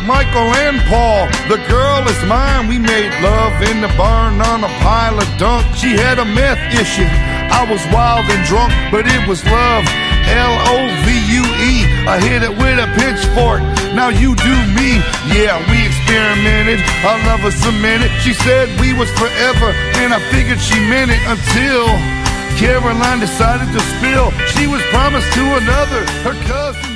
Michael and Paul. The girl is mine. We made love in the barn on a pile of dunk. She had a meth issue. I was wild and drunk, but it was love. L-O-V-U-E. I hit it with a pitchfork. Now you do me. Yeah, we experimented. Our love was cemented. She said we was forever, and I figured she meant it until Caroline decided to spill. She was promised to another, her cousin.